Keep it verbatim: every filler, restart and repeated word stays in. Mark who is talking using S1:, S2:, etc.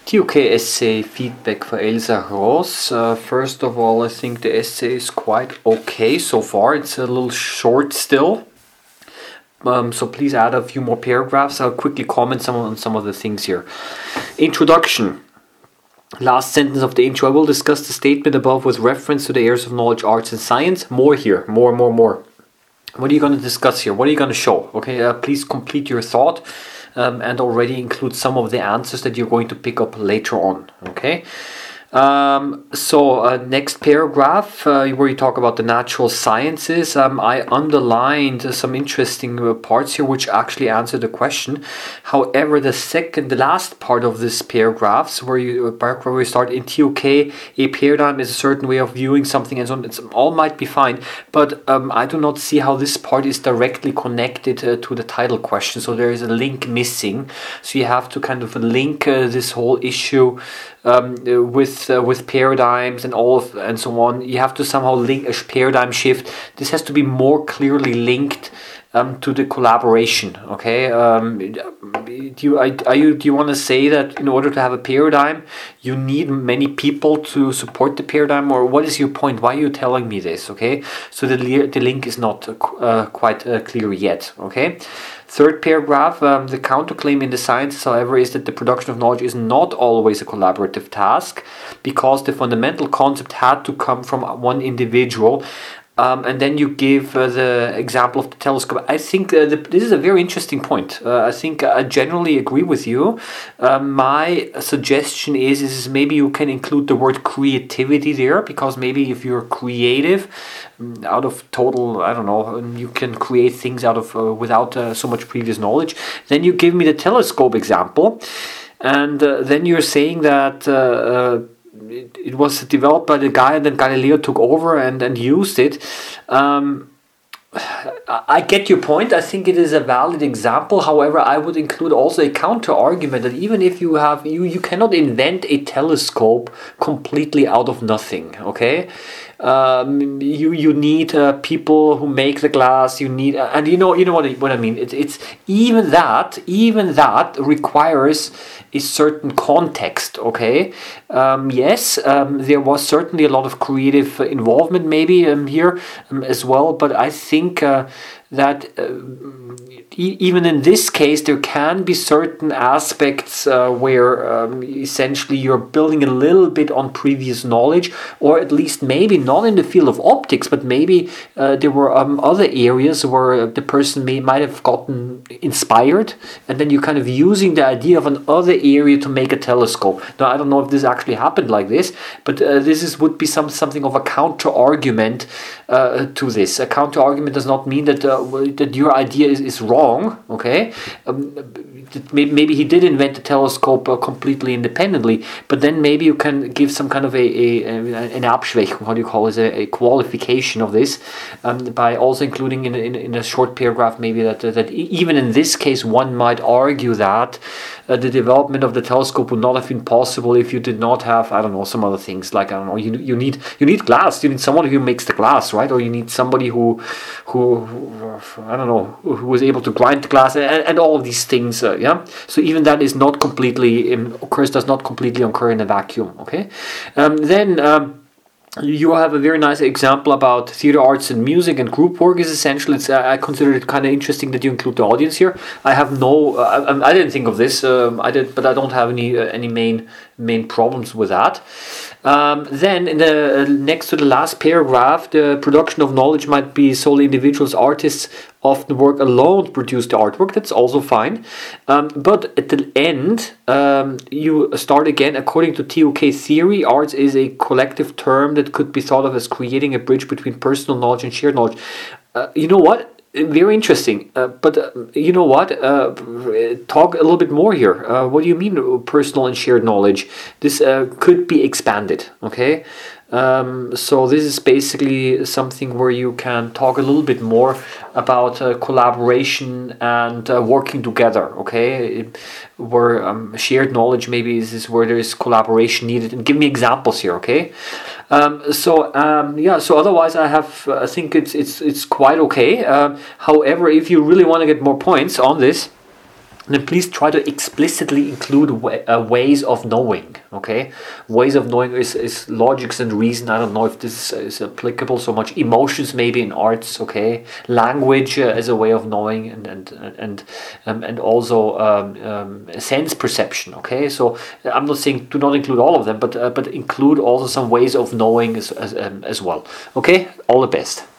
S1: T U K essay feedback for Elsa Ross. Uh, first of all, I think the essay is quite okay so far. It's a little short still. Um, so please add a few more paragraphs. I'll quickly comment some on some of the things here. Introduction. Last sentence of the intro. I will discuss the statement above with reference to the areas of knowledge, arts and science. More here. More, more, more. What are you going to discuss here? What are you going to show? Okay, uh, please complete your thought. Um, and already include some of the answers that you're going to pick up later on. Okay. Um, so uh, next paragraph uh, where you talk about the natural sciences. Um, I underlined uh, some interesting uh, parts here which actually answer the question. However, the second, the last part of this paragraphs where you uh, where we start in T U K, a paradigm is a certain way of viewing something and so on. It's all might be fine, but um, I do not see how this part is directly connected uh, to the title question. So there is a link missing. So you have to kind of link uh, this whole issue um, uh, with Uh, with paradigms and all of, and so on. You have to somehow link a paradigm shift. This has to be more clearly linked um, to the collaboration. Okay, um, do you I, are you do you want to say that in order to have a paradigm, you need many people to support the paradigm, or what is your point? Why are you telling me this? Okay, so the the link is not uh, quite uh, clear yet. Okay. Third paragraph, um, the counterclaim in the sciences, however, is that the production of knowledge is not always a collaborative task because the fundamental concept had to come from one individual. Um, and then you give uh, the example of the telescope. I think uh, the, this is a very interesting point. Uh, I think I generally agree with you. Uh, my suggestion is, is maybe you can include the word creativity there, because maybe if you're creative, out of total, I don't know, you can create things out of uh, without uh, so much previous knowledge. Then you give me the telescope example, and uh, then you're saying that uh, uh, It, it was developed by the guy and then Galileo took over and, and used it. Um, I get your point. I think it is a valid example. However, I would include also a counter argument that even if you have you you cannot invent a telescope completely out of nothing. Okay, um, you you need uh, people who make the glass. You need uh, and you know you know what I, what I mean. It's it's even that even that requires a certain context. Okay, um, yes, um, there was certainly a lot of creative involvement maybe um, here um, as well, but I think. Uh, that uh, e- even in this case there can be certain aspects uh, where um, essentially you're building a little bit on previous knowledge, or at least maybe not in the field of optics, but maybe uh, there were um, other areas where the person may might have gotten inspired, and then you're kind of using the idea of another area to make a telescope. Now I don't know if this actually happened like this, but uh, this is would be some something of a counter argument uh, to this. A counter argument does not mean that uh, that your idea is, is wrong, okay? Um, maybe, maybe he did invent the telescope uh, completely independently, but then maybe you can give some kind of a, a, a an Abschwächung, how do you call it, a, a qualification of this, um, by also including in, in in a short paragraph maybe that uh, that even in this case one might argue that uh, the development of the telescope would not have been possible if you did not have, I don't know, some other things like, I don't know, you you need you need glass, you need someone who makes the glass, right? Or you need somebody who who, who I don't know, who was able to grind the glass and, and all of these things, uh, yeah. So even that is not completely um, occurs does not completely occur in a vacuum. Okay, um, then. Um, You have a very nice example about theater arts and music and group work is essential. It's, uh, I consider it kind of interesting that you include the audience here. I have no, uh, I, I didn't think of this. Um, I did, but I don't have any uh, any main main problems with that. Um, then in the uh, next to the last paragraph, the production of knowledge might be solely individuals, artists often work alone to produce the artwork. That's also fine. Um, but at the end, um, you start again. According to T U K theory, arts is a collective term that could be thought of as creating a bridge between personal knowledge and shared knowledge. Uh, you know what? Very interesting. Uh, but uh, you know what? Uh, talk a little bit more here. Uh, what do you mean personal and shared knowledge? This uh, could be expanded. Okay. Um, so this is basically something where you can talk a little bit more about uh, collaboration and uh, working together, okay? Where um, shared knowledge maybe is, is where there is collaboration needed. And give me examples here, okay? Um, so um, yeah, so otherwise I have, uh, I think it's it's it's quite okay. Uh, however, if you really want to get more points on this, And then please try to explicitly include way, uh, ways of knowing, okay? Ways of knowing is, is logics and reason. I don't know if this is, is applicable so much. Emotions maybe in arts, okay? Language uh, as a way of knowing, and and and um, and also um, um, sense perception, okay? So I'm not saying do not include all of them, but uh, but include also some ways of knowing as as, um, as well, okay? All the best.